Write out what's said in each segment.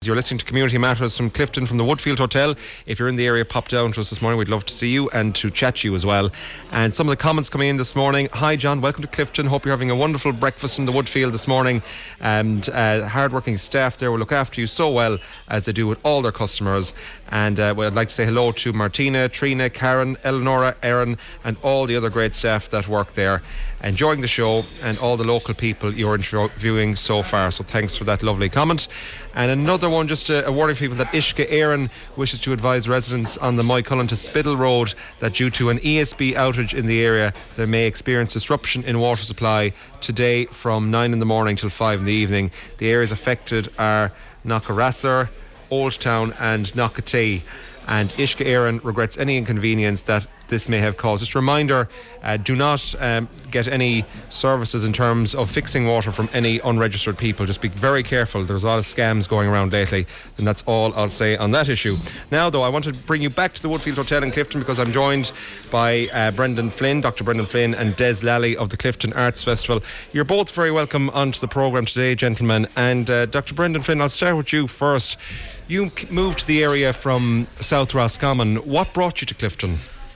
You're listening to Community Matters from Clifton from the Woodfield Hotel. If you're in the area, pop down to us this morning. We'd love to see you and to chat to you as well. And some of the comments coming in this morning. Hi John, welcome to Clifton. Hope you're having a wonderful breakfast in the Woodfield this morning. And hard-working staff there will look after you so well as they do with all their customers. And well, I'd like to say hello to Martina, Trina, Karen, Eleonora, Erin and all the other great staff that work there, enjoying the show, and all the local people you're interviewing so far. So thanks for that lovely comment. And another one, just a warning for people that Ishka Éireann wishes to advise residents on the Moycullen to Spiddle Road that due to an ESB outage in the area, they may experience disruption in water supply today from 9 in the morning till 5 in the evening. The areas affected are Knockarasser, Old Town and Knockatee. And Ishka Éireann regrets any inconvenience that this may have caused. Just a reminder, do not get any services in terms of fixing water from any unregistered people. Just be very careful. There's a lot of scams going around lately, and that's all I'll say on that issue. Now though, I want to bring you back to the Woodfield Hotel in Clifton because I'm joined by Brendan Flynn, Dr. Brendan Flynn and Des Lally of the Clifton Arts Festival. You're both very welcome onto the programme today, gentlemen. And Dr. Brendan Flynn, I'll start with you first. You moved to the area from South Roscommon. What brought you to Clifton?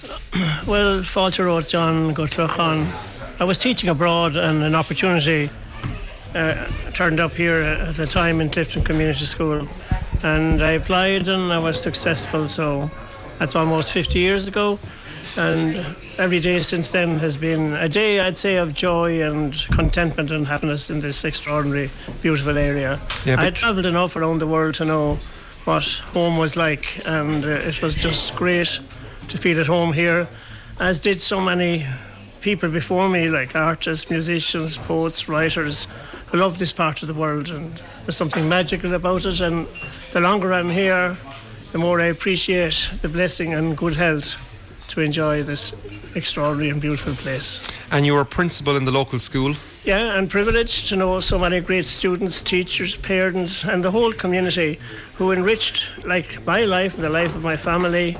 Well, Fáilte Road, John Gutlachan. I was teaching abroad and an opportunity turned up here at the time in Clifton Community School. And I applied and I was successful, so that's almost 50 years ago. And every day since then has been a day, I'd say, of joy and contentment and happiness in this extraordinary, beautiful area. Yeah, I had travelled enough around the world to know what home was like, and it was just great to feel at home here, as did so many people before me, like artists, musicians, poets, writers, who love this part of the world, and there's something magical about it. And the longer I'm here, the more I appreciate the blessing and good health to enjoy this extraordinary and beautiful place. And you were a principal in the local school? Yeah, and privileged to know so many great students, teachers, parents, and the whole community who enriched my life and the life of my family.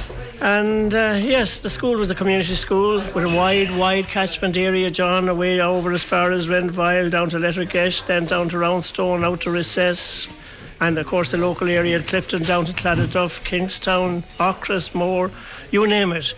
And yes, the school was a community school with a wide catchment area, John, away over as far as Renville, down to Lettergesh, then down to Roundstone, out to Recess, and of course the local area at Clifton, down to Claddaduff, Kingstown, Aughras, Moore, you name it.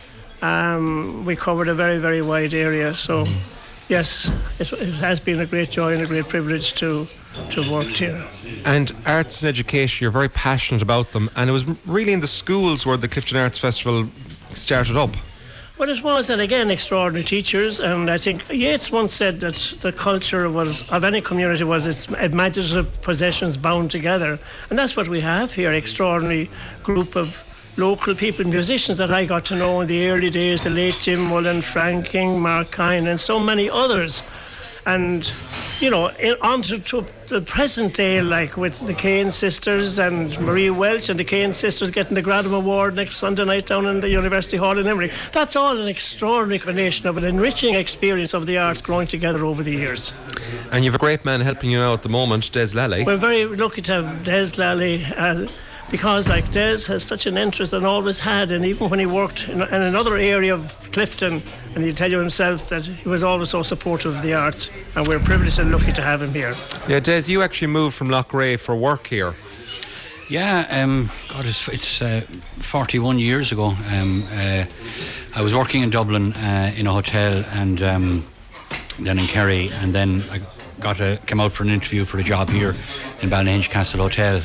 We covered a very, very wide area, so yes, it has been a great joy and a great privilege to have worked here. And arts and education, you're very passionate about them, and it was really in the schools where the Clifton Arts Festival started up. Well, it was, and again, extraordinary teachers, and I think Yeats once said that the culture of any community was its imaginative possessions bound together, and that's what we have here, extraordinary group of local people, musicians that I got to know in the early days, the late Jim Mullen, Frank King, Mark Kine, and so many others. And, you know, on to the present day, like with the Kane sisters and Marie Welch and the Kane sisters getting the Gradam Award next Sunday night down in the University Hall in Limerick. That's all an extraordinary combination of an enriching experience of the arts growing together over the years. And you have a great man helping you now at the moment, Des Lally. We're very lucky to have Des Lally, because like Des has such an interest and always had, and even when he worked in another area of Clifton, and he'll tell you himself that he was always so supportive of the arts, and we're privileged and lucky to have him here. Yeah, Des, you actually moved from Loughrea for work here. Yeah, God, it's 41 years ago. I was working in Dublin in a hotel, and then in Kerry, and then I came out for an interview for a job here in Ballynahinch Castle Hotel.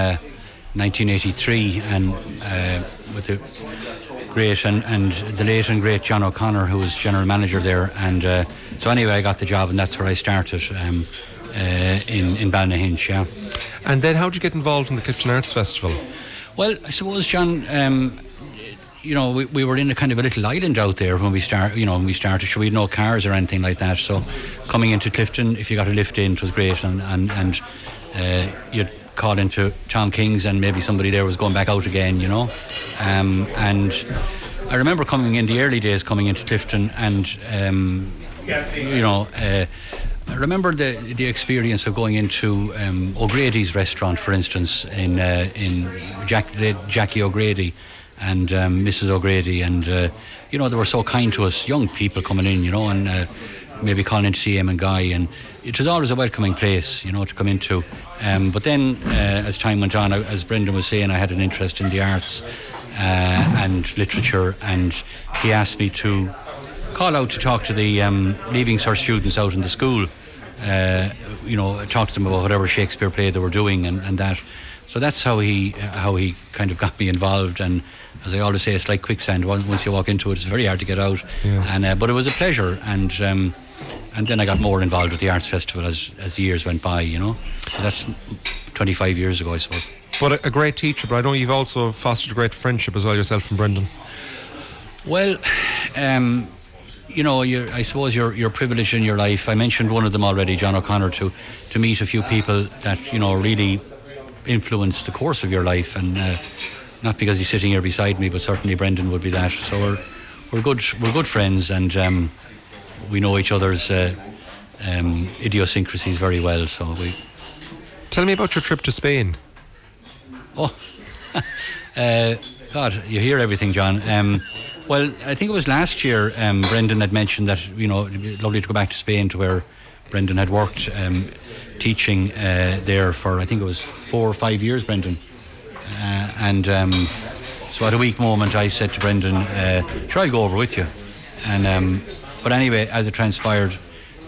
1983, and with the great and the late and great John O'Connor, who was general manager there, and so anyway I got the job, and that's where I started in Ballynahinch. Yeah. And then how did you get involved in the Clifton Arts Festival? Well, I suppose, John, you know, we were in a kind of a little island out there when we started. So we had no cars or anything like that, so coming into Clifton, if you got a lift in, it was great, and you'd call into Tom King's and maybe somebody there was going back out again, you know. And I remember coming in the early days, coming into Clifton, and you know, I remember the experience of going into O'Grady's restaurant, for instance, in Jackie O'Grady and Mrs. O'Grady, and you know, they were so kind to us, young people coming in, you know, and maybe calling in to see Eamon Guy, and it was always a welcoming place, to come into. But then, as time went on, as Brendan was saying, I had an interest in the arts and literature, and he asked me to call out to talk to the Leaving Cert students out in the school, talk to them about whatever Shakespeare play they were doing and that. So that's how he kind of got me involved. And as I always say, it's like quicksand. Once you walk into it, it's very hard to get out. Yeah. And but it was a pleasure. And then I got more involved with the Arts Festival as the years went by. So that's 25 years ago, I suppose. But a great teacher. But I know you've also fostered a great friendship as well, yourself and Brendan. Well, I suppose you're privileged in your life. I mentioned one of them already, John O'Connor, to meet a few people that really influenced the course of your life, and not because he's sitting here beside me, but certainly Brendan would be that. So we're good friends, and we know each other's idiosyncrasies very well. So we. Tell me about your trip to Spain. Oh, God, you hear everything, John. Well, I think it was last year. Brendan had mentioned that it'd be lovely to go back to Spain, to where Brendan had worked teaching there for, I think it was 4 or 5 years, Brendan. So at a weak moment, I said to Brendan, "Sure, I'll go over with you." And but anyway, as it transpired,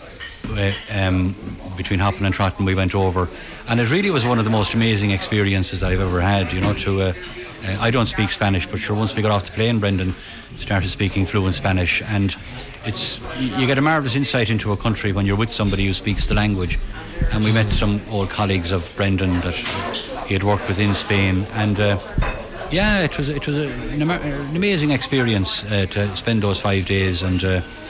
between hopping and trotting, we went over, and it really was one of the most amazing experiences I've ever had. I don't speak Spanish, but sure, once we got off the plane, Brendan started speaking fluent Spanish, and you get a marvellous insight into a country when you're with somebody who speaks the language. And we met some old colleagues of Brendan that he had worked with in Spain, and it was an amazing experience to spend those 5 days and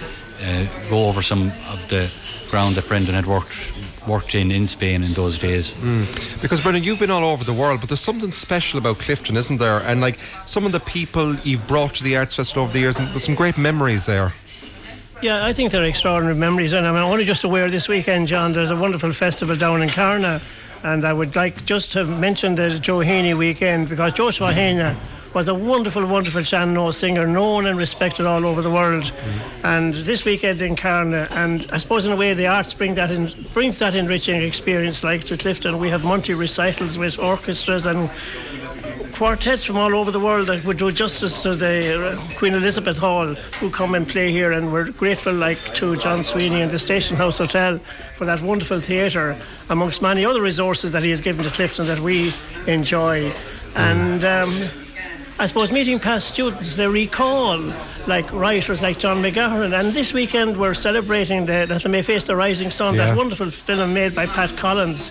go over some of the ground that Brendan had worked in Spain in those days. Because Brendan, you've been all over the world, but there's something special about Clifton, isn't there? And like some of the people you've brought to the Arts Festival over the years, and there's some great memories there. Yeah, I think they're extraordinary memories, and I'm only just aware this weekend, John, there's a wonderful festival down in Carna, and I would like just to mention the Joe Heaney weekend, because Joshua Heaney was a wonderful, wonderful Shannon singer, known and respected all over the world. And this weekend in Carna, and I suppose in a way the arts brings that enriching experience, like to Clifton. We have monthly recitals with orchestras and quartets from all over the world that would do justice to the Queen Elizabeth Hall, who come and play here, and we're grateful to John Sweeney and the Station House Hotel for that wonderful theatre, amongst many other resources that he has given to Clifton that we enjoy. And I suppose meeting past students, they recall like writers like John McGahern, and this weekend we're celebrating That They May Face the Rising Sun, that wonderful film made by Pat Collins,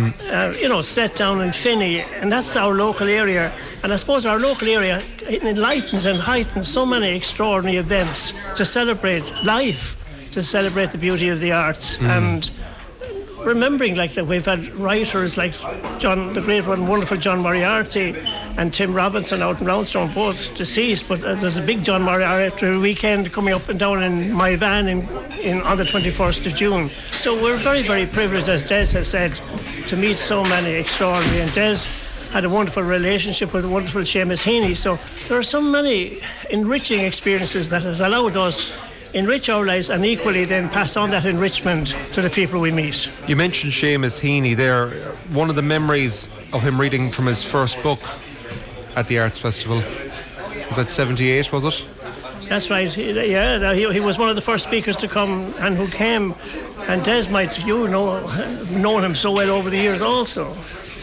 set down in Finney, and that's our local area. And I suppose our local area enlightens and heightens so many extraordinary events to celebrate life, to celebrate the beauty of the arts, and remembering that we've had writers like John, the great one, wonderful John Moriarty, and Tim Robinson out in Brownstone, both deceased, but there's a big John Moriarty weekend coming up and down in my van on the 21st of June. So we're very, very privileged, as Des has said, to meet so many extraordinary, and Des had a wonderful relationship with the wonderful Seamus Heaney. So there are so many enriching experiences that has allowed us enrich our lives, and equally then pass on that enrichment to the people we meet. You mentioned Seamus Heaney there. One of the memories of him reading from his first book at the Arts Festival, was that 78, was it? That's right. He was one of the first speakers to come, and who came, and Des might known him so well over the years also.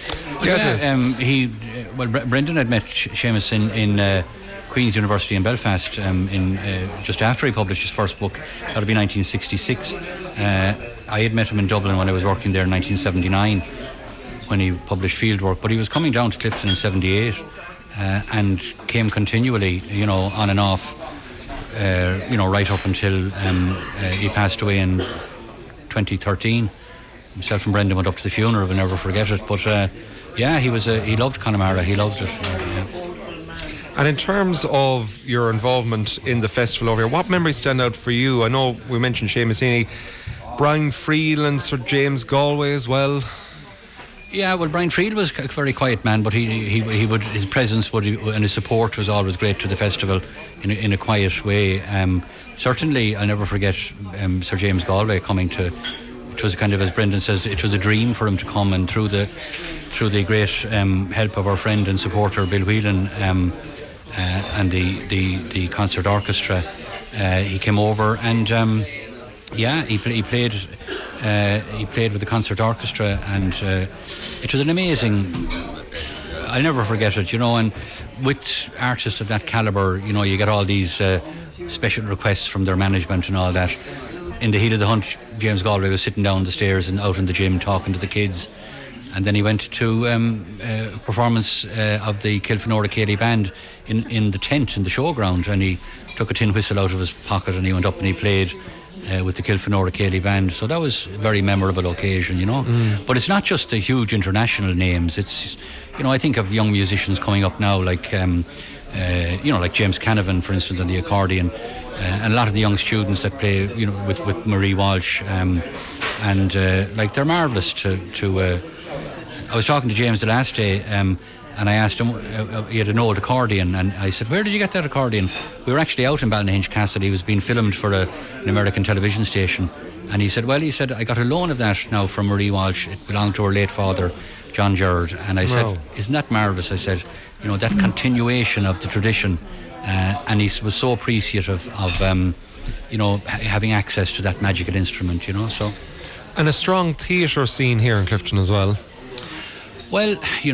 Brendan had met Seamus in Queen's University in Belfast just after he published his first book. That would be 1966. I had met him in Dublin when I was working there in 1979 when he published Fieldwork, but he was coming down to Clifton in 78 and came continually, on and off, right up until he passed away in 2013. Himself and Brendan went up to the funeral, we'll never forget it. But he loved Connemara, he loved it. And in terms of your involvement in the festival over here, what memories stand out for you? I know we mentioned Seamus Heaney, Brian Friel and Sir James Galway as well. Yeah, well, Brian Friel was a very quiet man, but his presence and his support was always great to the festival in a quiet way. Certainly, I'll never forget Sir James Galway coming to it was kind of, as Brendan says, it was a dream for him to come, and through the great help of our friend and supporter Bill Whelan and the concert orchestra, he came over, and he played with the concert orchestra, and it was an amazing. I'll never forget it, and with artists of that calibre, you get all these special requests from their management and all that. In the heat of the hunt, James Galway was sitting down the stairs and out in the gym talking to the kids, and then he went to a performance of the Kilfenora Céilí Band in the tent in the showground, and he took a tin whistle out of his pocket and he went up and he played with the Kilfenora Céilí Band. So that was a very memorable occasion, But it's not just the huge international names. It's, I think of young musicians coming up now, like like James Canavan, for instance, on the accordion, and a lot of the young students that play, with Marie Walsh, and they're marvellous to. I was talking to James the last day, and I asked him, he had an old accordion, and I said, where did you get that accordion? We were actually out in Ballynahinch Castle. He was being filmed for an American television station, and he said, I got a loan of that now from Marie Walsh. It belonged to her late father, John Gerard. And I said, isn't that marvellous? I said, that continuation of the tradition, and he was so appreciative of having access to that magical instrument, so. And a strong theatre scene here in Clifton as well. Well,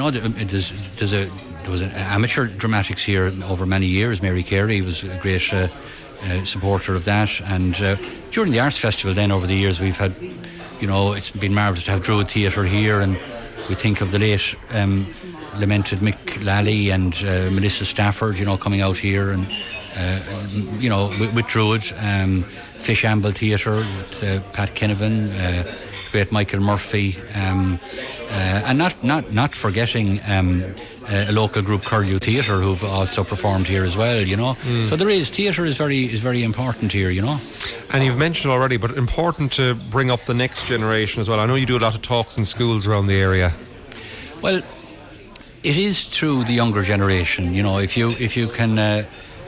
there was an amateur dramatics here over many years. Mary Carey was a great supporter of that, and during the Arts Festival then over the years we've had, it's been marvellous to have Druid Theatre here, and we think of the late lamented Mick Lally and Melissa Stafford, coming out here, and with Druid, Fish Amble Theatre with Pat Kinavan, great Michael Murphy, and not forgetting a local group, Curlew Theatre, who've also performed here as well, So theatre is very important here, And you've mentioned already, but important to bring up the next generation as well. I know you do a lot of talks in schools around the area. Well, it is through the younger generation, if you can,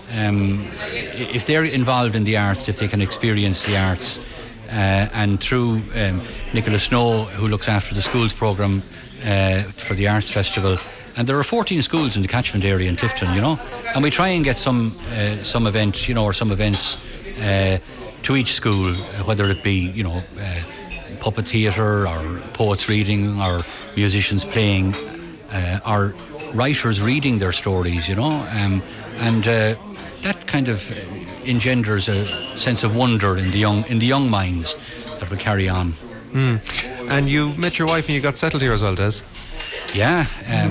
if they're involved in the arts, if they can experience the arts, and through Nicola Snow, who looks after the schools programme for the Arts Festival, and there are 14 schools in the catchment area in Clifton, and we try and get some event, or some events to each school, whether it be, puppet theatre or poets reading or musicians playing or writers reading their stories, and that kind of engenders a sense of wonder in the young minds that will carry on. And you met your wife and you got settled here as well, Des? Yeah,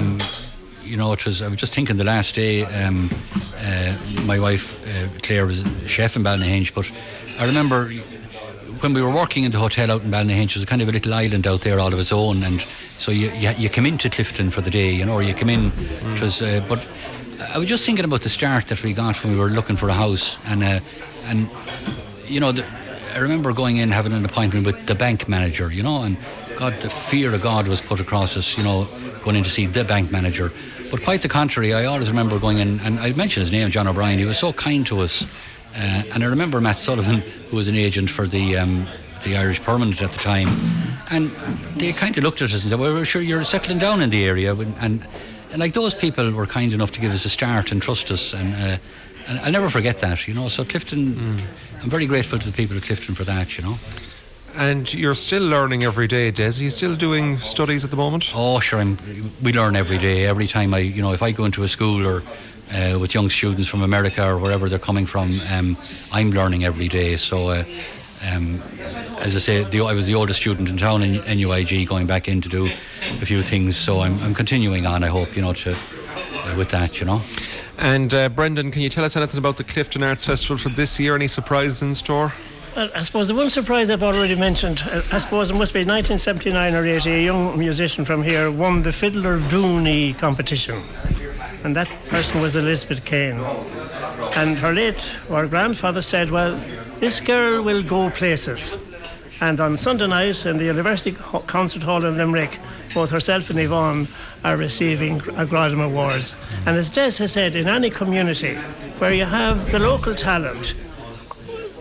it was. I was just thinking the last day. My wife Claire was a chef in Ballynahinch, but I remember when we were working in the hotel out in Ballynahinch, it was kind of a little island out there all of its own, and so you come into Clifton for the day, or you come in. It was, but I was just thinking about the start that we got when we were looking for a house, and I remember going in, having an appointment with the bank manager, and God, the fear of God was put across us, going in to see the bank manager. But quite the contrary, I always remember going in, and I mentioned his name, John O'Brien. He was so kind to us, and I remember Matt Sullivan, who was an agent for the Irish Permanent at the time, and they kind of looked at us and said, well, we're sure you're settling down in the area, and like those people were kind enough to give us a start and trust us, and I'll never forget that, So Clifton, I'm very grateful to the people of Clifton for that, And you're still learning every day, Des. Are you still doing studies at the moment? Oh, sure. We learn every day. Every time if I go into a school or with young students from America or wherever they're coming from, I'm learning every day. So, as I say, I was the oldest student in town in NUIG, going back in to do a few things. So I'm continuing on, I hope, with that, And Brendan, can you tell us anything about the Clifton Arts Festival for this year? Any surprises in store? Well, I suppose the one surprise I've already mentioned, I suppose it must be 1979 or 80, a young musician from here won the Fiddler of Dooney competition. And that person was Elizabeth Kane. And her grandfather said, well, this girl will go places. And on Sunday night in the University Concert Hall in Limerick, both herself and Yvonne are receiving Gradam Awards. And as Des has said, in any community where you have the local talent,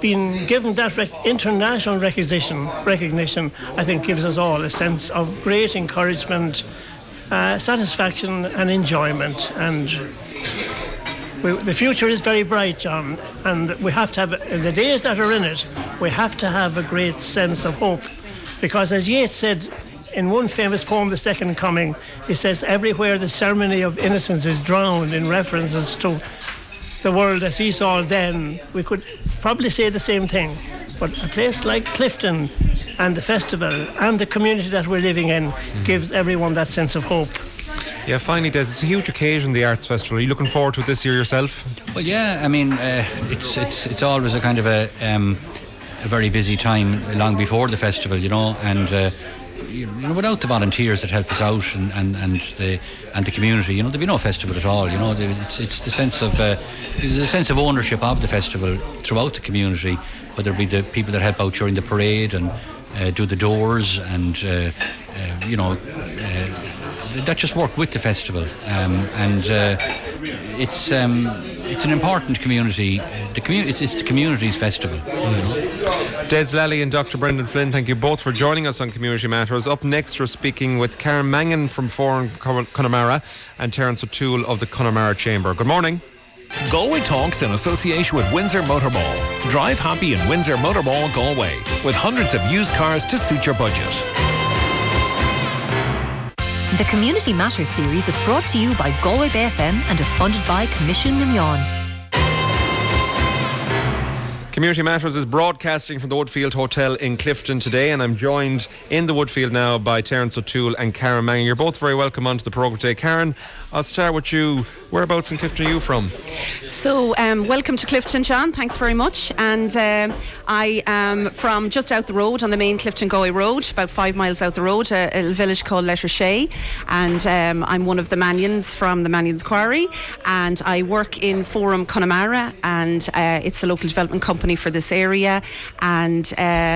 being given that international recognition, I think gives us all a sense of great encouragement, satisfaction and enjoyment. And the future is very bright, John, and we have to have, in the days that are in it, we have to have a great sense of hope. Because as Yeats said in one famous poem, The Second Coming, he says, everywhere the ceremony of innocence is drowned in references to the world as he saw it then. We could probably say the same thing. But a place like Clifton and the festival and the community that we're living in gives everyone that sense of hope. Yeah, finally, Des, it's a huge occasion, the Arts Festival. Are you looking forward to it this year yourself? Well, yeah, I mean, it's always a kind of a very busy time long before the festival, you know, and without the volunteers that help us out and the community, you know, there'd be no festival at all. You know, it's the sense of there's a sense of ownership of the festival throughout the community, whether it be the people that help out during the parade and do the doors and you know. That just work with the festival, and it's an important community. It's the community's festival. You know? Des Lally and Dr. Brendan Flynn, thank you both for joining us on Community Matters. Up next, we're speaking with Karen Mangan from Forum Connemara and Terence O'Toole of the Connemara Chamber. Good morning. Galway Talks in association with Windsor Motor Mall. Drive happy in Windsor Motor Mall, Galway, with hundreds of used cars to suit your budget. The Community Matters series is brought to you by Galway Bay FM and is funded by Commission Mignon. Community Matters is broadcasting from the Woodfield Hotel in Clifton today, and I'm joined in the Woodfield now by Terence O'Toole and Karen Mangan. You're both very welcome onto the programme today. Karen, I'll start with you. Whereabouts in Clifton are you from? So, welcome to Clifton, John. Thanks very much. And I am from just out the road on the main Clifton-Galway road, about 5 miles out the road, a little village called Lettershay. And I'm one of the Manions from the Manions Quarry. And I work in Forum Connemara, and it's a local development company for this area. And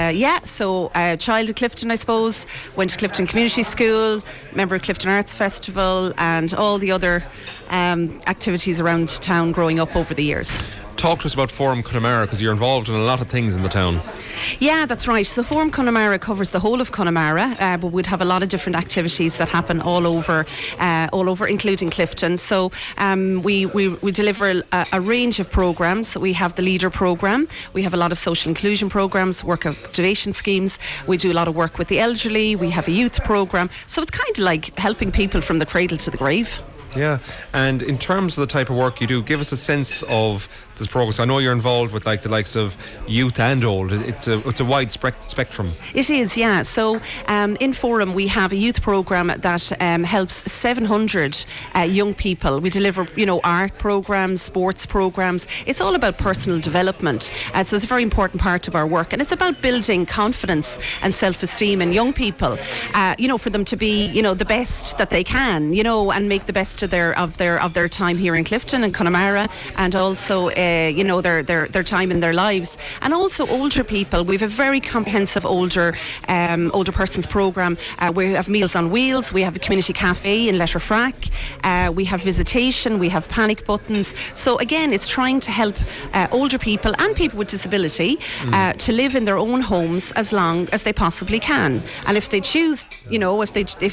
so a child of Clifton, I suppose, went to Clifton Community School, member of Clifton Arts Festival, and all the other activities around town growing up over the years. Talk to us about Forum Connemara, because you're involved in a lot of things in the town. Yeah, that's right. So Forum Connemara covers the whole of Connemara, but we'd have a lot of different activities that happen all over, including Clifton. So we deliver a range of programmes. We have the Leader programme. We have a lot of social inclusion programmes, work activation schemes. We do a lot of work with the elderly. We have a youth programme. So it's kind of like helping people from the cradle to the grave. Yeah, and in terms of the type of work you do, give us a sense of this progress. I know you're involved with like the likes of youth and old. It's a wide spectrum. It is, yeah. So in Forum we have a youth programme that helps 700 young people. We deliver, art programmes, sports programmes. It's all about personal development. So it's a very important part of our work, and it's about building confidence and self-esteem in young people. For them to be, the best that they can, and make the best of their time here in Clifton and Connemara, and also their time in their lives. And also older people. We have a very comprehensive older persons programme. We have Meals on Wheels. We have a community cafe in Letterfrack. We have visitation. We have panic buttons. So again, it's trying to help older people and people with disability to live in their own homes as long as they possibly can. And if they choose, if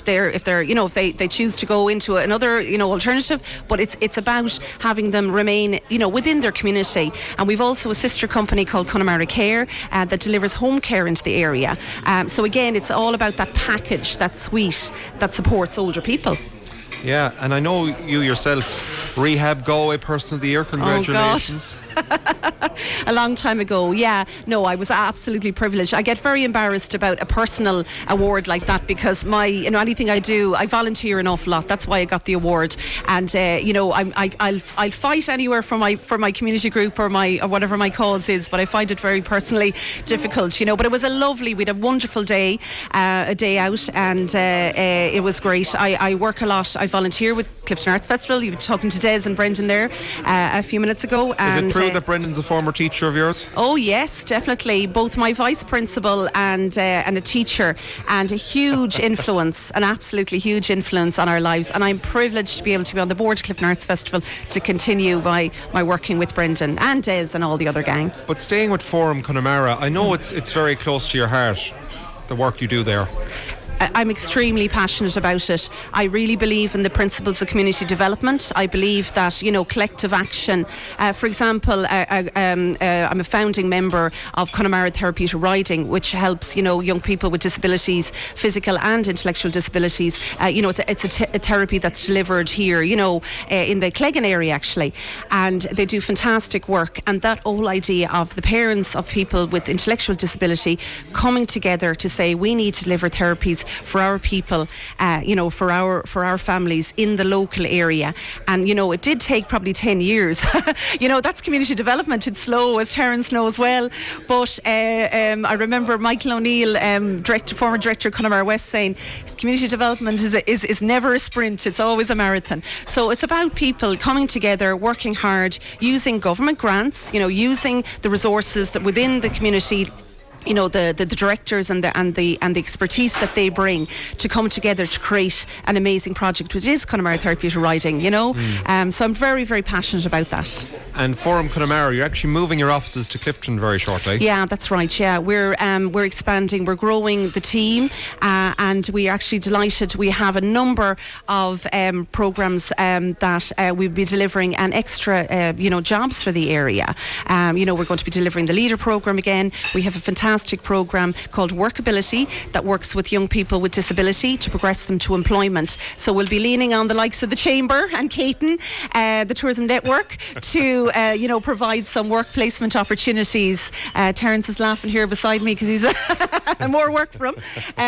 they choose to go into another alternative, but it's about having them remain within their community. And we've also a sister company called Connemara Care that delivers home care into the area. So again, it's all about that package, that suite that supports older people. Yeah, and I know you yourself, Rehab Galway Person of the Year. Congratulations. Oh, a long time ago, yeah. No, I was absolutely privileged. I get very embarrassed about a personal award like that because anything I do, I volunteer an awful lot. That's why I got the award. And I'll fight anywhere for my community group or whatever my cause is, but I find it very personally difficult. But it was we had a wonderful day, a day out, and it was great. I work a lot. I volunteer with Clifton Arts Festival. You were talking to Des and Brendan there a few minutes ago. Is it true that Brendan's a former former teacher of yours? Oh yes, definitely. Both my vice principal and a teacher, and a huge influence, an absolutely huge influence on our lives. And I'm privileged to be able to be on the board of Clifton Arts Festival to continue my working with Brendan and Des and all the other gang. But staying with Forum Connemara, I know it's very close to your heart, the work you do there. I'm extremely passionate about it. I really believe in the principles of community development. I believe that, collective action. For example, I'm a founding member of Connemara Therapeutic Riding, which helps, young people with disabilities, physical and intellectual disabilities. It's a therapy that's delivered here, in the Cleggan area, actually. And they do fantastic work. And that whole idea of the parents of people with intellectual disability coming together to say, we need to deliver therapies for our people, for our families in the local area. And it did take probably 10 years. That's community development. It's slow, as Terence knows well. But I remember Michael O'Neill, former director of Connemara West, saying community development is never a sprint, it's always a marathon. So it's about people coming together, working hard, using government grants, using the resources that within the community, the directors and the expertise that they bring to come together to create an amazing project, which is Connemara Therapeutic Riding, so I'm very, very passionate about that. And Forum Connemara, you're actually moving your offices to Clifton very shortly. Yeah, that's right. Yeah, we're expanding, we're growing the team, and we're actually delighted. We have a number of programmes that we'll be delivering an extra, jobs for the area. We're going to be delivering the Leader programme again. We have a fantastic programme called Workability that works with young people with disability to progress them to employment. So we'll be leaning on the likes of the Chamber and Caton, the Tourism Network, to provide some work placement opportunities. Terence is laughing here beside me because he's more work for him.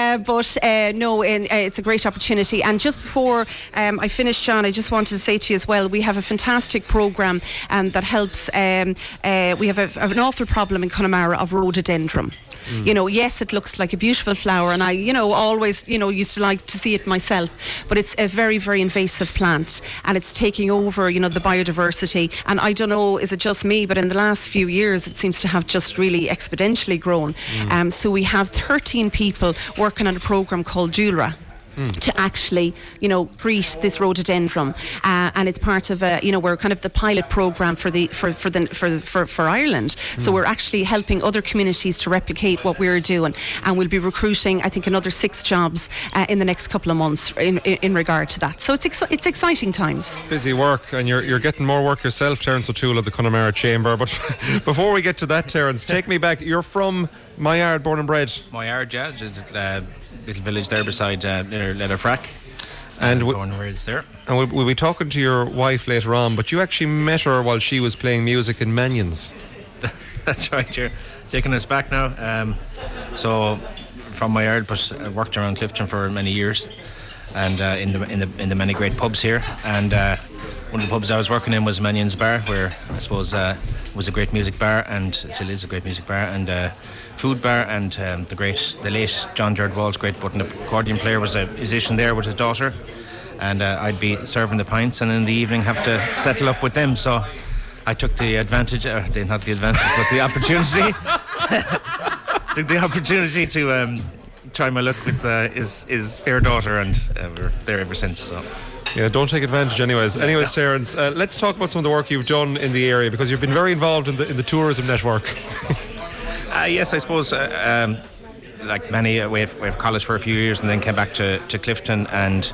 It's a great opportunity. And just before I finish, John, I just wanted to say to you as well, we have a fantastic programme that helps. We have an awful problem in Connemara of rhododendron. Yes, it looks like a beautiful flower, and I, always, used to like to see it myself, but it's a very, very invasive plant, and it's taking over, the biodiversity. And I don't know, is it just me, but in the last few years, it seems to have just really exponentially grown. So we have 13 people working on a programme called Dulra. To actually, treat this rhododendron, and it's part of we're kind of the pilot program for Ireland. So we're actually helping other communities to replicate what we're doing, and we'll be recruiting, I think, another 6 jobs in the next couple of months in regard to that. So it's exciting times. Busy work, and you're getting more work yourself, Terence O'Toole of the Connemara Chamber. But before we get to that, Terence, take me back. You're from Moyard, born and bred. Moyard, yeah. Little village there beside near Letterfrack. And we'll be talking to your wife later on, but you actually met her while she was playing music in Mannions. That's right, you're taking us back now. So from Moyard, but I worked around Clifton for many years, and in the many great pubs here. And one of the pubs I was working in was Mannions Bar, where I suppose was a great music bar, and still is a great music bar, and food bar. And the late John Jared Walsh, great button accordion player, was a musician there with his daughter, and I'd be serving the pints, and in the evening have to settle up with them. So I took the advantage, not the advantage, but the opportunity. Took the opportunity to try my luck with his fair daughter, and we're there ever since. So. Yeah, don't take advantage anyways, Terence, let's talk about some of the work you've done in the area, because you've been very involved in the tourism network. Yes, I suppose like many, we have college for a few years and then came back to Clifton, and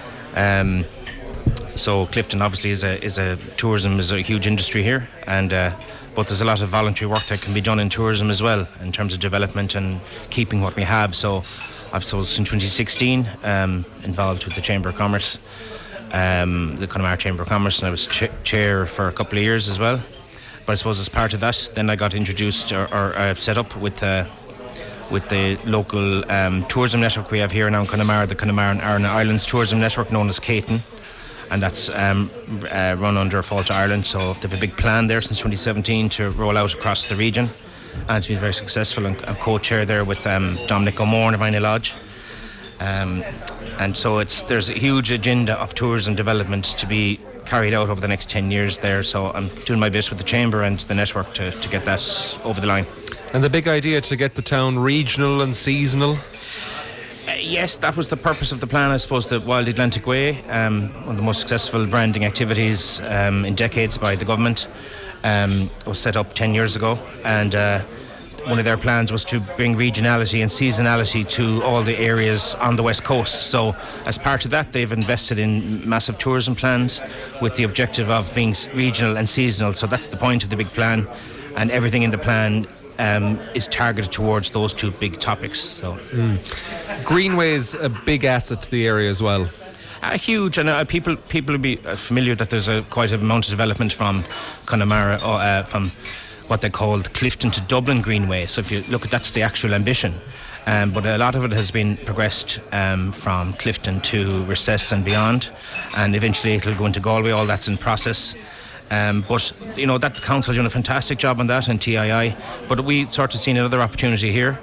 so Clifton obviously tourism is a huge industry here, and but there's a lot of voluntary work that can be done in tourism as well, in terms of development and keeping what we have. So I've since 2016 involved with the Chamber of Commerce, the Connemara Chamber of Commerce, and I was chair for a couple of years as well. But I suppose as part of that, then I got introduced or set up with the local tourism network we have here now in Connemara, the Connemara and Aran Islands Tourism Network, known as Caton, and that's run under Fáilte Ireland. So they have a big plan there since 2017 to roll out across the region, and it's been very successful. And I'm co-chair there with Dominic O'Moore and Viney Lodge. And so there's a huge agenda of tourism development to be carried out over the next 10 years there. So I'm doing my best with the Chamber and the network to get that over the line. And the big idea to get the town regional and seasonal? Yes, that was the purpose of the plan. I suppose the Wild Atlantic Way, one of the most successful branding activities in decades by the government, was set up 10 years ago. And one of their plans was to bring regionality and seasonality to all the areas on the west coast. So as part of that, they've invested in massive tourism plans with the objective of being regional and seasonal. So that's the point of the big plan, and everything in the plan is targeted towards those two big topics. So Greenway's a big asset to the area as well. Huge, and people will be familiar that there's quite a amount of development from Connemara, from what they called Clifton to Dublin Greenway. So if you look at that's the actual ambition, but a lot of it has been progressed from Clifton to Recess and beyond, and eventually it'll go into Galway. All that's in process. But you know that the council has done a fantastic job on that, and TII. But we sort of seen another opportunity here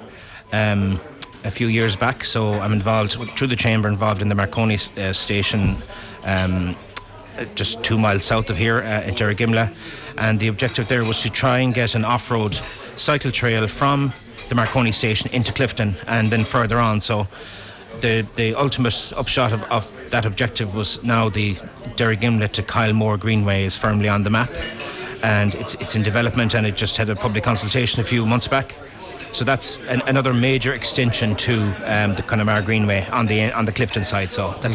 a few years back. So I'm involved through the Chamber, involved in the Marconi station, just 2 miles south of here at Derrygimla, and the objective there was to try and get an off-road cycle trail from the Marconi station into Clifton and then further on. So the ultimate upshot of that objective was now the Derrygimla to Kylemore Greenway is firmly on the map, and it's in development, and it just had a public consultation a few months back. So that's another major extension to the Connemara Greenway on the Clifton side. So that's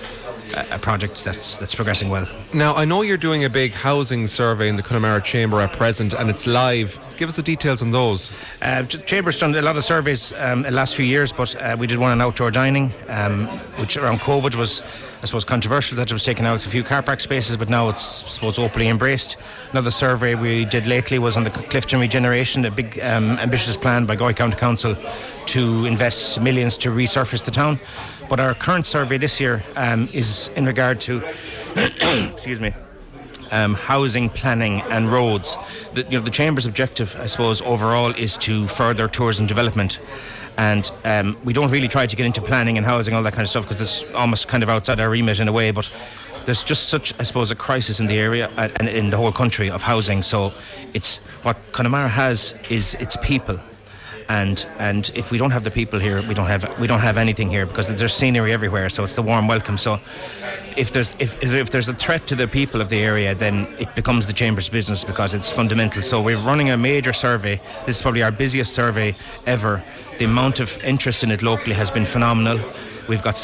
a project that's progressing well. Now, I know you're doing a big housing survey in the Connemara Chamber at present, and it's live. Give us the details on those. Chamber's done a lot of surveys in the last few years, but we did one on outdoor dining, which around COVID was, I suppose, controversial that it was taken out a few car park spaces, but now it's, I suppose, openly embraced. Another survey we did lately was on the Clifton regeneration, a big ambitious plan by Galway County Council to invest millions to resurface the town. But our current survey this year is in regard to excuse me, housing, planning and roads. The Chamber's objective, I suppose, overall is to further tourism development, and we don't really try to get into planning and housing, all that kind of stuff, because it's almost kind of outside our remit in a way, but there's just such, I suppose, a crisis in the area and in the whole country of housing. So it's what Connemara has is its people. And if we don't have the people here, we don't have anything here, because there's scenery everywhere. So it's the warm welcome. So if there's a threat to the people of the area, then it becomes the Chamber's business, because it's fundamental. So we're running a major survey. This is probably our busiest survey ever. The amount of interest in it locally has been phenomenal. We've got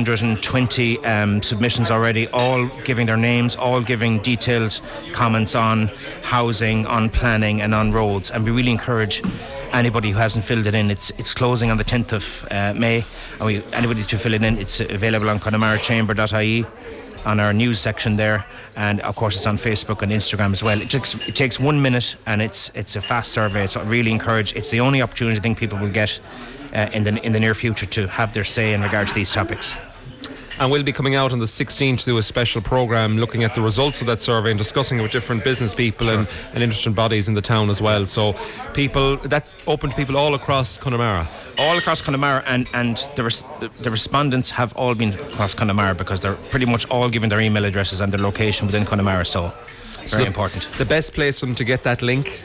720 submissions already, all giving their names, all giving detailed comments on housing, on planning and on roads. And we really encourage anybody who hasn't filled it in. It's closing on the 10th of May. And anybody to fill it in, it's available on ConnemaraChamber.ie on our news section there, and of course it's on Facebook and Instagram as well. It takes 1 minute, and it's a fast survey, so I really encourage. It's the only opportunity I think people will get in the near future to have their say in regard to these topics. And we'll be coming out on the 16th to do a special programme looking at the results of that survey and discussing it with different business people and interested bodies in the town as well. So that's open to people all across Connemara. All across Connemara, and the respondents have all been across Connemara, because they're pretty much all given their email addresses and their location within Connemara. So very important. The best place for them to get that link?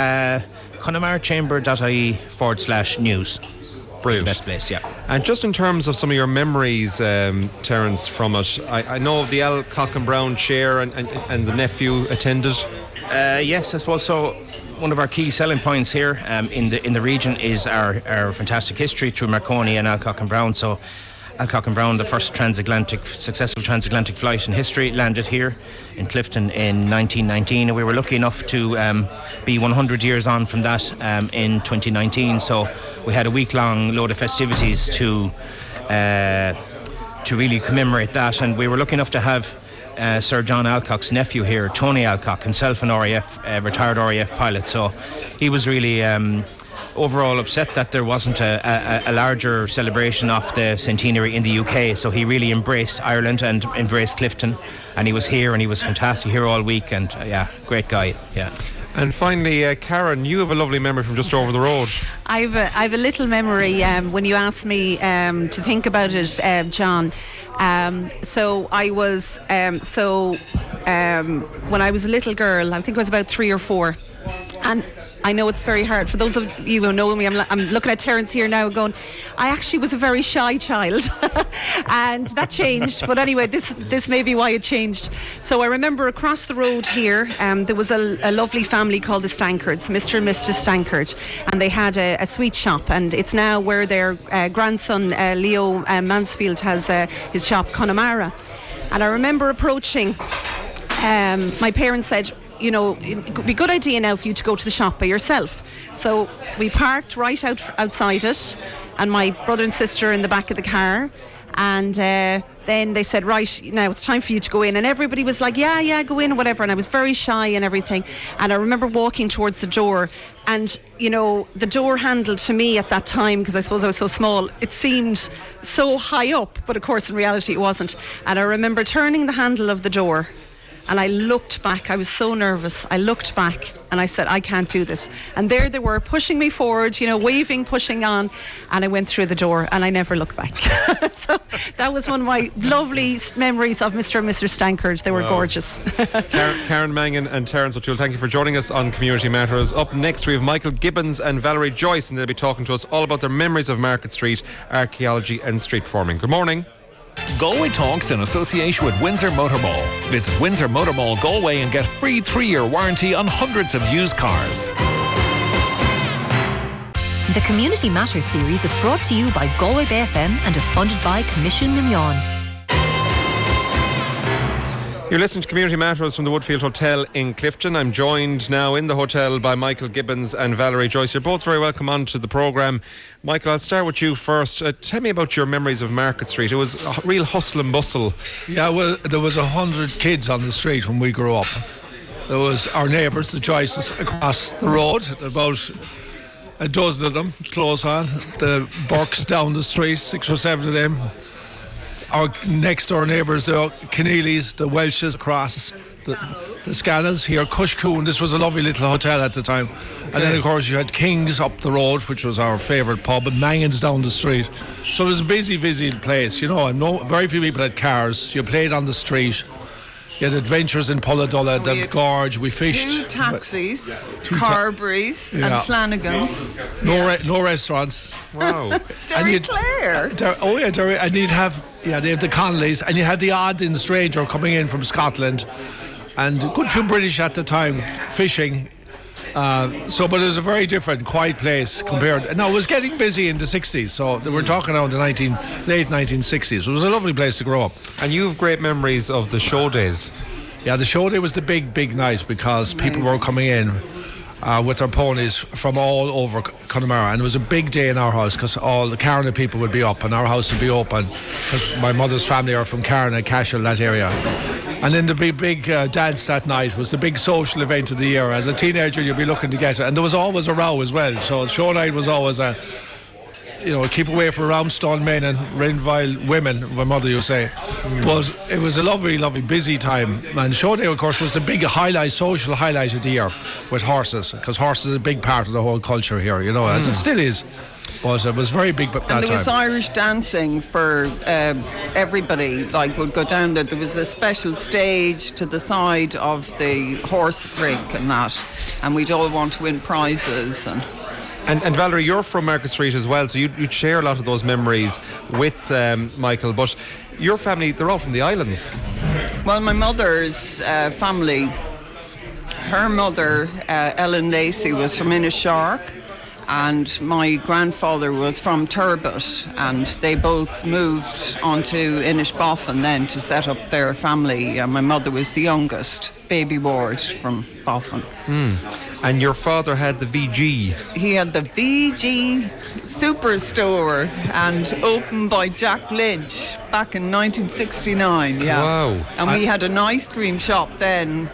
ConnemaraChamber.ie/news. Brilliant. Best place, yeah. And just in terms of some of your memories, Terence, from it, I know the Alcock and Brown chair and the nephew attended. Yes, I suppose so. One of our key selling points here in the region is our fantastic history through Marconi and Alcock and Brown. So Alcock and Brown, the first successful transatlantic flight in history, landed here in Clifton in 1919, and we were lucky enough to be 100 years on from that in 2019. So we had a week-long load of festivities to really commemorate that, and we were lucky enough to have Sir John Alcock's nephew here, Tony Alcock, himself an RAF, retired RAF pilot. So he was really overall upset that there wasn't a larger celebration of the centenary in the UK. So he really embraced Ireland and embraced Clifton, and he was here, and he was fantastic here all week, and great guy. Yeah. And finally, Karen, you have a lovely memory from just over the road. I've a little memory when you asked me to think about it, John. So I was when I was a little girl, I think I was about 3 or 4, and I know it's very hard. For those of you who know me, I'm looking at Terence here now going, I actually was a very shy child. And that changed. But anyway, this may be why it changed. So I remember across the road here, there was a lovely family called the Stankards, Mr. and Mrs. Stankard. And they had a sweet shop. And it's now where their grandson, Leo Mansfield, has his shop, Connemara. And I remember approaching, my parents said, you know, it would be a good idea now for you to go to the shop by yourself. So we parked right outside it, and my brother and sister in the back of the car. And then they said, right, now it's time for you to go in. And everybody was like, yeah, go in, or whatever. And I was very shy and everything. And I remember walking towards the door. And, you know, the door handle to me at that time, because I suppose I was so small, it seemed so high up. But of course, in reality, it wasn't. And I remember turning the handle of the door. And I looked back. I was so nervous. I looked back and I said, I can't do this. And there they were, pushing me forward, you know, waving, pushing on. And I went through the door and I never looked back. So that was one of my lovely memories of Mr. and Mrs. Stankard. They were gorgeous. Karen Mangan and Terence O'Toole, thank you for joining us on Community Matters. Up next, we have Michael Gibbons and Valerie Joyce, and they'll be talking to us all about their memories of Market Street, archaeology and street performing. Good morning. Galway Talks in association with Windsor Motor Mall. Visit Windsor Motor Mall Galway and get free 3-year warranty on hundreds of used cars. The Community Matters series is brought to you by Galway BFM and is funded by Commission Mignon. You're listening to Community Matters from the Woodfield Hotel in Clifton. I'm joined now in the hotel by Michael Gibbons and Valerie Joyce. You're both very welcome on to the programme. Michael, I'll start with you first. Tell me about your memories of Market Street. It was a real hustle and bustle. Yeah, well, there was 100 kids on the street when we grew up. There was our neighbours, the Joyces, across the road, about a dozen of them, close on. The Burkes down the street, 6 or 7 of them. Our next door neighbours, the Keneallys, the Welshes across, the Scannells here, Cushcoon. This was a lovely little hotel at the time. And then, of course, you had King's up the road, which was our favourite pub, and Mangan's down the street. So it was a busy place, you know, and very few people had cars. You played on the street. You had adventures in Pulladulla, the gorge. We fished. 2 taxis, Carberry's and Flanagan's. No restaurants. Wow. Derry Clare. Derry. And you'd have, they had the Connollys, and you had the odd and stranger coming in from Scotland, and a good few British at the time fishing. But it was a very different, quiet place compared. Now, it was getting busy in the 60s, so we're talking around the late 1960s. It was a lovely place to grow up. And you have great memories of the show days. Yeah, the show day was the big night because people were coming in with their ponies from all over Connemara, and it was a big day in our house because all the Carna people would be up and our house would be open because my mother's family are from Carna, Cashel, that area. And then the big dance that night was the big social event of the year. As a teenager, you'd be looking to get it, and there was always a row as well. So show night was always keep away from Ramstone men and Renville women, my mother used to say. But it was a lovely busy time. And show day, of course, was the big social highlight of the year with horses, because horses is a big part of the whole culture here, you know, as it still is. But it was very big that time. And there was Irish dancing for everybody, like would go down there. There was a special stage to the side of the horse rig and that, and we'd all want to win prizes. And Valerie, you're from Market Street as well, so you'd share a lot of those memories with Michael, but your family, they're all from the islands. Well, my mother's family, her mother, Ellen Lacey, was from Inishark, and my grandfather was from Turbot, and they both moved on to Inishboffin then to set up their family. My mother was the youngest, baby ward from Boffin. And your father had the VG. He had the VG Superstore and opened by Jack Lynch back in 1969. Yeah. Wow. And we had an ice cream shop then.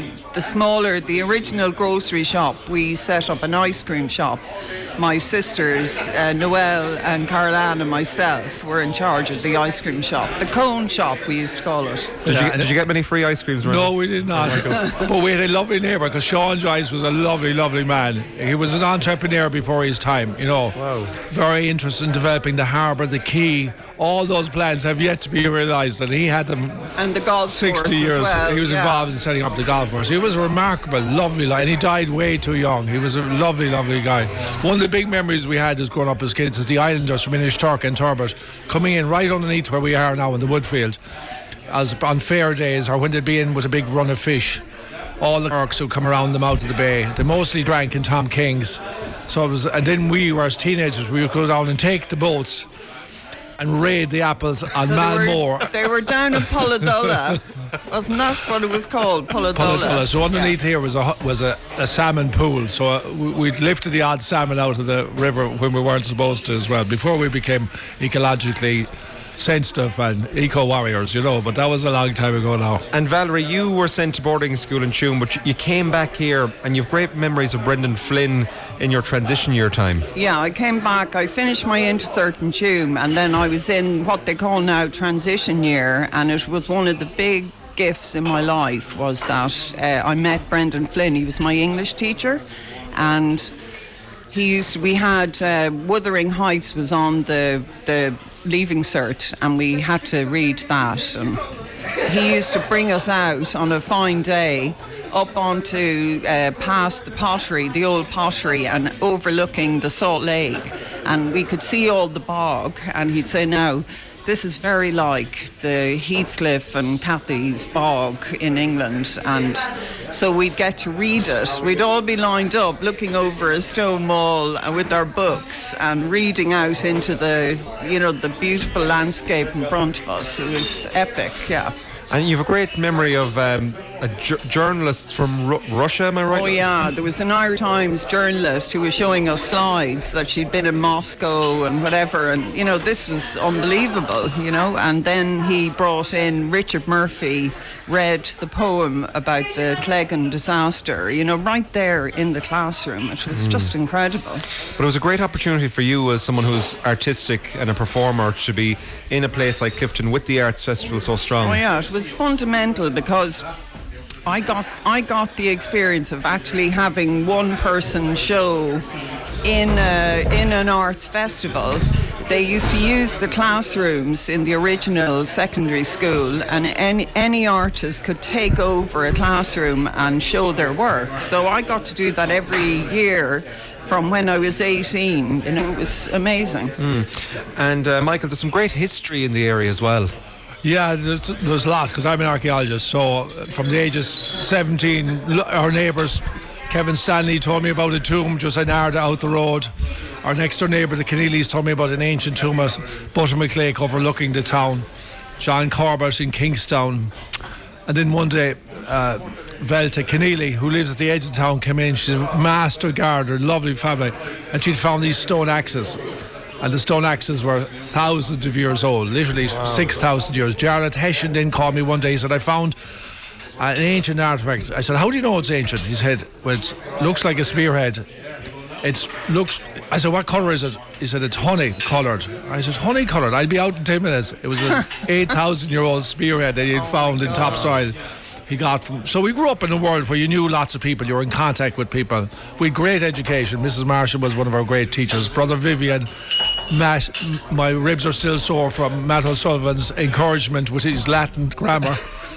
The original grocery shop, we set up an ice cream shop. My sisters, Noelle and Caroline and myself, were in charge of the ice cream shop. The cone shop, we used to call it. Did you get many free ice creams? No, we did not. But we had a lovely neighbour, because Sean Joyce was a lovely, lovely man. He was an entrepreneur before his time, you know. Wow. Very interested in developing the harbour, the quay. All those plans have yet to be realised, and he had them. And the golf 60 course years. as well. He was involved in setting up the golf course. He was a remarkable, lovely guy, and he died way too young. He was a lovely, lovely guy. One of the big memories we had as growing up as kids is the Islanders from Inishturk and Turbot coming in right underneath where we are now in the Woodfield, as on fair days or when they'd be in with a big run of fish. All the Turks would come around them out of the bay. They mostly drank in Tom King's. So it was, and then we were as teenagers, we would go down and take the boats and raid the apples on Malmore. They were down in Pulladulla. Wasn't that what it was called? Pulladulla. So underneath here was a salmon pool. So we'd lifted the odd salmon out of the river when we weren't supposed to as well, before we became ecologically sensitive and eco-warriors, you know, but that was a long time ago now. And Valerie, you were sent to boarding school in Tuam, but you came back here and you've great memories of Brendan Flynn in your transition year time. Yeah, I came back, I finished my intercert in Tuam, and then I was in what they call now transition year, and it was one of the big gifts in my life was that I met Brendan Flynn. He was my English teacher, and we had Wuthering Heights was on the leaving cert, and we had to read that, and he used to bring us out on a fine day up onto past the pottery, the old pottery, and overlooking the Salt Lake, and we could see all the bog, and he'd say, now this is very like the Heathcliff and Cathy's bog in England, and so we'd get to read it. We'd all be lined up looking over a stone wall with our books and reading out into the beautiful landscape in front of us. It was epic, yeah. And you have a great memory of a journalist from Russia, am I right? Oh yeah, there was an Irish Times journalist who was showing us slides that she'd been in Moscow and whatever, and this was unbelievable, and then he brought in Richard Murphy, read the poem about the Cleggan disaster, right there in the classroom. It was just incredible. But it was a great opportunity for you as someone who's artistic and a performer to be in a place like Clifton with the Arts Festival so strong. Oh yeah, it was fundamental because I got the experience of actually having one person show in an arts festival. They used to use the classrooms in the original secondary school, and any artist could take over a classroom and show their work. So I got to do that every year from when I was 18. It was amazing. And Michael, there's some great history in the area as well. Yeah, there's lots, because I'm an archaeologist. So from the age of 17, our neighbours, Kevin Stanley told me about a tomb just an hour out the road. Our next door neighbour, the Keneallys, told me about an ancient tomb at Buttermilk Lake overlooking the town. John Corbett in Kingstown. And then one day, Velta Keneally, who lives at the edge of the town, came in. She's a master gardener, lovely family, and she'd found these stone axes. And the stone axes were thousands of years old, literally 6,000 years. Jared Hessian then called me one day. He said, I found an ancient artifact. I said, how do you know it's ancient? He said, well, it looks like a spearhead. I said, what colour is it? He said, it's honey coloured. I said, honey coloured? I'll be out in 10 minutes. It was an 8,000-year-old spearhead that he'd found in topsoil. He got from. So we grew up in a world where you knew lots of people, you were in contact with people. We had great education. Mrs. Marshall was one of our great teachers. Brother Vivian, Matt, my ribs are still sore from Matt O'Sullivan's encouragement with his Latin grammar.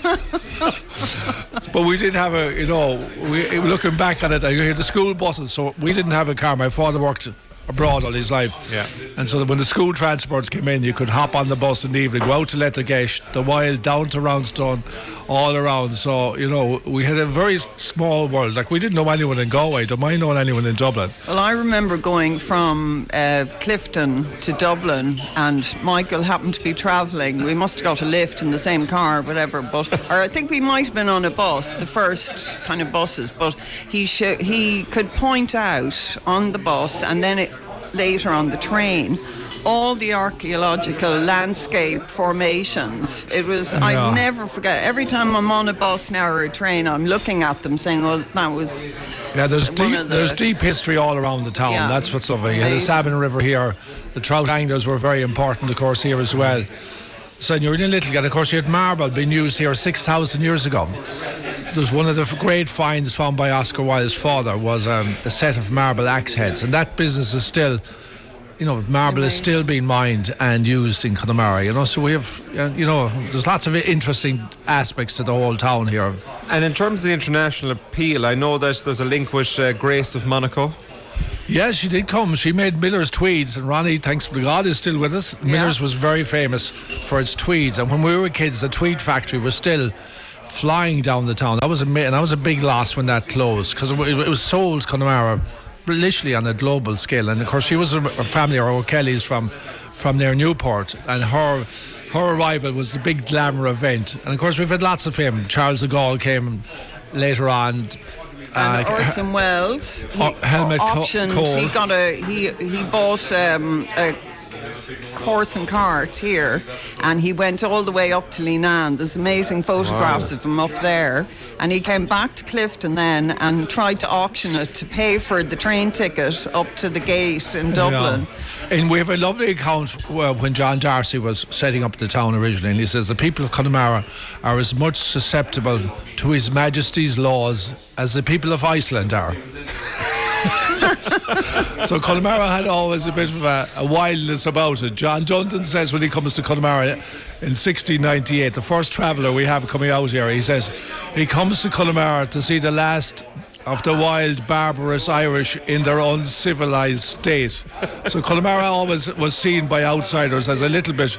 But we did have looking back at it, I hear the school buses, so we didn't have a car. My father worked abroad all his life. Yeah. And so when the school transports came in, you could hop on the bus in the evening, go out to Lettergesh, the Wild, down to Roundstone, all around. So, you know, we had a very small world. Like, we didn't know anyone in Galway. Don't mind knowing anyone in Dublin. Well, I remember going from Clifton to Dublin, and Michael happened to be travelling. We must have got a lift in the same car, whatever. Or I think we might have been on a bus, the first kind of buses. But he could point out on the bus, and then later on the train, all the archaeological landscape formations. It was, I never forget, every time I'm on a bus now or a train, I'm looking at them saying, well, that was... Yeah, there's deep history all around the town. Yeah. That's what's lovely. The Sabin River here, the trout anglers were very important, of course, here as well. So you're in Littlegate, of course, you had marble being used here 6,000 years ago. There's one of the great finds found by Oscar Wilde's father was a set of marble axe heads, and that business is still... You know, marble is still being mined and used in Connemara, you know, so we have, you know, there's lots of interesting aspects to the whole town here. And in terms of the international appeal, I know that there's a link with Grace of Monaco. Yes, she did come. She made Miller's tweeds, and Ronnie, thanks to God, is still with us. Miller's was very famous for its tweeds, and when we were kids, the tweed factory was still flying down the town. That was a big loss when that closed, because it was sold Connemara literally on a global scale. And of course she was a family, or O'Kelly's from near Newport, and her arrival was the big glamour event. And of course we've had lots of fame. Charles de Gaulle came later on, and Orson Welles, Helmut Kohl. He bought a horse and cart here, and he went all the way up to Leenane. There's amazing photographs of him up there, and he came back to Clifton then and tried to auction it to pay for the train ticket up to the gate in Dublin. Yeah. And we have a lovely account when John Darcy was setting up the town originally, and he says the people of Connemara are as much susceptible to His Majesty's laws as the people of Iceland are. So Connemara had always a bit of a wildness about it. John Dunton says when he comes to Connemara in 1698, the first traveller we have coming out here, he says he comes to Connemara to see the last of the wild, barbarous Irish in their uncivilised state. So Connemara always was seen by outsiders as a little bit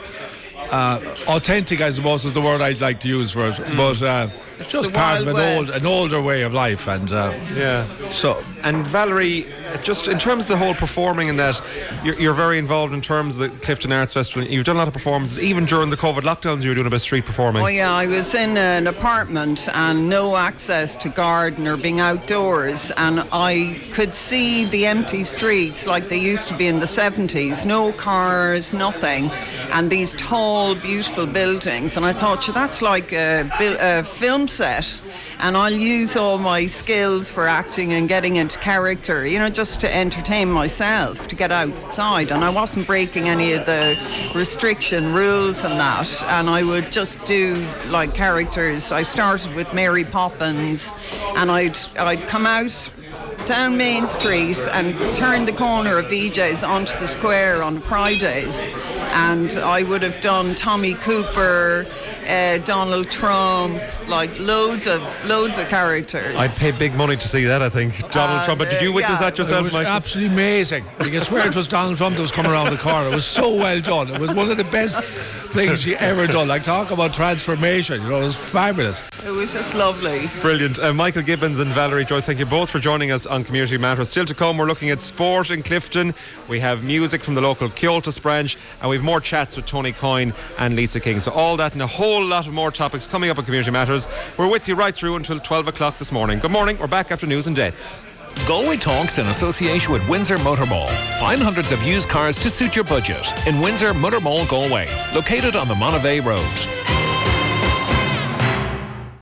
authentic, I suppose, is the word I'd like to use for it. But it's just part of an older way of life. And So, and Valerie, just in terms of the whole performing and that, you're very involved in terms of the Clifton Arts Festival. You've done a lot of performances, even during the COVID lockdowns. You were doing a bit of street performing. Oh yeah, I was in an apartment and no access to garden or being outdoors, and I could see the empty streets like they used to be in the 70s. No cars, nothing, and these tall, beautiful buildings. And I thought, sure, that's like a film set, and I'll use all my skills for acting and getting into character, you know, just to entertain myself, to get outside. And I wasn't breaking any of the restriction rules and that, and I would just do like characters. I started with Mary Poppins, and I'd come out down Main Street and turn the corner of VJ's onto the square on Fridays, and I would have done Tommy Cooper, Donald Trump, like loads of characters. I'd pay big money to see that, I think. Donald Trump. But did you witness that yourself, Michael? Michael? Absolutely amazing. You can swear it was Donald Trump that was coming around the corner. It was so well done. It was one of the best things she ever done. Like, talk about transformation, you know, it was fabulous. It was just lovely. Brilliant. Michael Gibbons and Valerie Joyce, thank you both for joining us on Community Matters. Still to come, we're looking at sport in Clifton. We have music from the local Kyotos branch, and we have more chats with Tony Coyne and Lisa King. So all that and a whole lot of more topics coming up on Community Matters. We're with you right through until 12 o'clock this morning. Good morning. We're back after news and dates. Galway Talks in association with Windsor Motor Mall. Find hundreds of used cars to suit your budget in Windsor Motor Mall, Galway, located on the Monavea Road.